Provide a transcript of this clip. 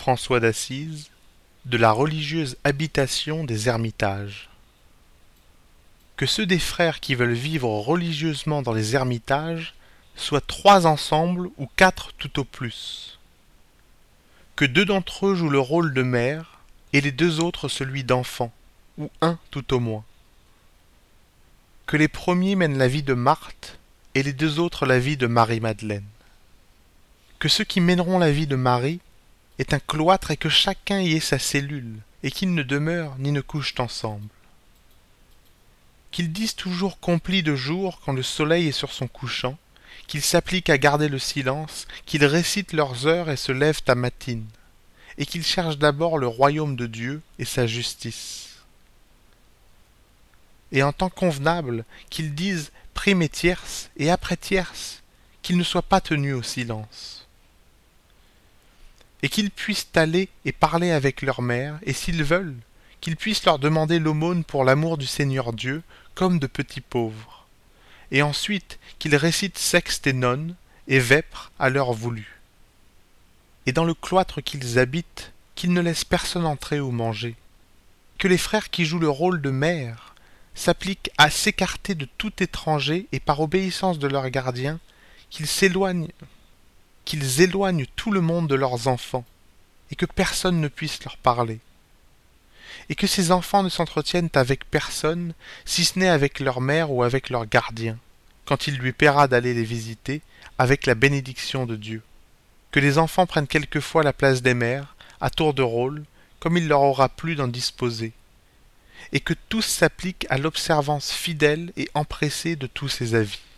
François d'Assise, de la religieuse habitation des ermitages. Que ceux des frères qui veulent vivre religieusement dans les ermitages soient 3 ensemble ou 4 tout au plus. Que 2 d'entre eux jouent le rôle de mère et les 2 autres celui d'enfant, ou un tout au moins. Que les premiers mènent la vie de Marthe et les 2 autres la vie de Marie-Madeleine. Que ceux qui mèneront la vie de Marie est un cloître et que chacun y ait sa cellule, et qu'ils ne demeurent ni ne couchent ensemble. Qu'ils disent toujours complis de jour quand le soleil est sur son couchant, qu'ils s'appliquent à garder le silence, qu'ils récitent leurs heures et se lèvent à matine, et qu'ils cherchent d'abord le royaume de Dieu et sa justice. Et en temps convenable, qu'ils disent prime et tierce, et après tierce, qu'ils ne soient pas tenus au silence. Et qu'ils puissent aller et parler avec leur mère, et s'ils veulent, qu'ils puissent leur demander l'aumône pour l'amour du Seigneur Dieu, comme de petits pauvres, et ensuite qu'ils récitent sexte et nonne, et vêpres à l'heure voulue. Et dans le cloître qu'ils habitent, qu'ils ne laissent personne entrer ou manger. Que les frères qui jouent le rôle de mère s'appliquent à s'écarter de tout étranger, et par obéissance de leurs gardiens, qu'ils éloignent tout le monde de leurs enfants, et que personne ne puisse leur parler. Et que ces enfants ne s'entretiennent avec personne, si ce n'est avec leur mère ou avec leur gardien, quand il lui plaira d'aller les visiter, avec la bénédiction de Dieu. Que les enfants prennent quelquefois la place des mères, à tour de rôle, comme il leur aura plu d'en disposer, et que tous s'appliquent à l'observance fidèle et empressée de tous ces avis.